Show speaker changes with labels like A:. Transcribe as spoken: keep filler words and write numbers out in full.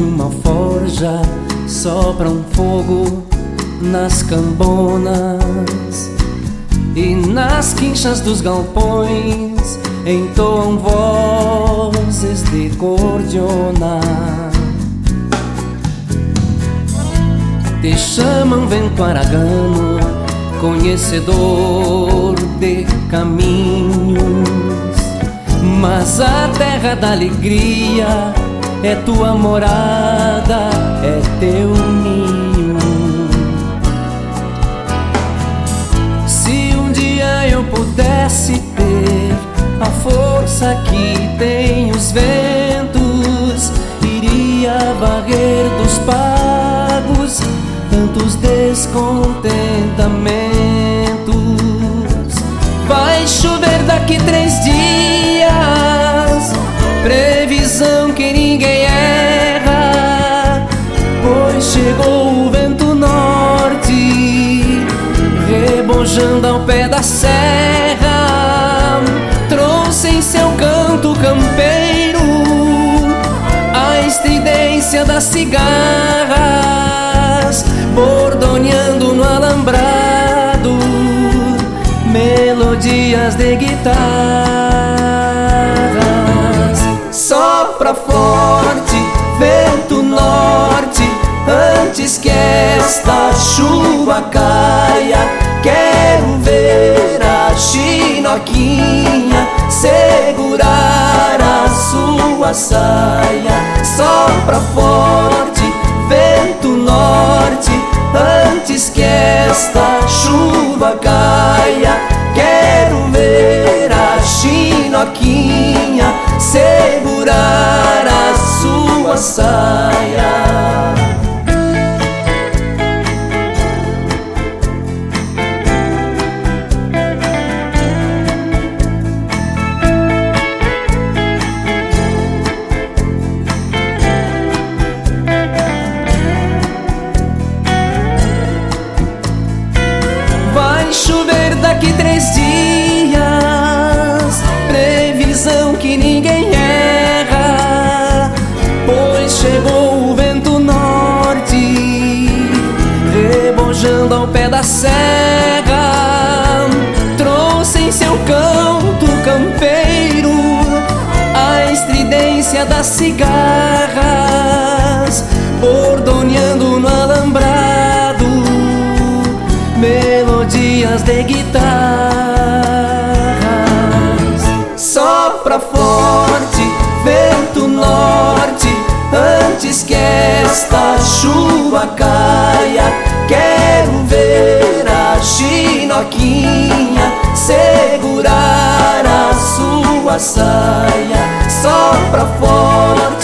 A: de uma forja sopra um fogo nas cambonas, e nas quinchas dos galpões entoam vozes de cordiona. Te chamam vento aragano, conhecedor de caminhos, mas a terra da alegria é tua morada, é teu ninho. Se um dia eu pudesse ter a força que tem os ventos, iria varrer dos pagos tantos descontentamentos. Vai chover daqui três dias, previsão que ninguém erra, pois chegou o vento norte, rebojando ao pé da serra. Trouxe em seu canto campeiro a estridência das cigarras, bordoneando no alambrado melodias de guitarras. Sopra forte, vento norte, antes que esta chuva caia. Quero ver a chinoquinha segurar a sua saia. Sopra forte, vento norte, antes que esta chuva caia. Quero ver a chinoquinha segurar a sua saia. Vai chover daqui três dias, previsão que ninguém erra, pois chegou o vento norte, rebojando ao pé da serra. Trouxe em seu canto campeiro a estridência das cigarras, bordoneando no alambrado melodias de guitarras. Sopra forte, vento norte, antes que esta chuva caia. Quero ver a chinoquinha segurar a sua saia. Sopra forte,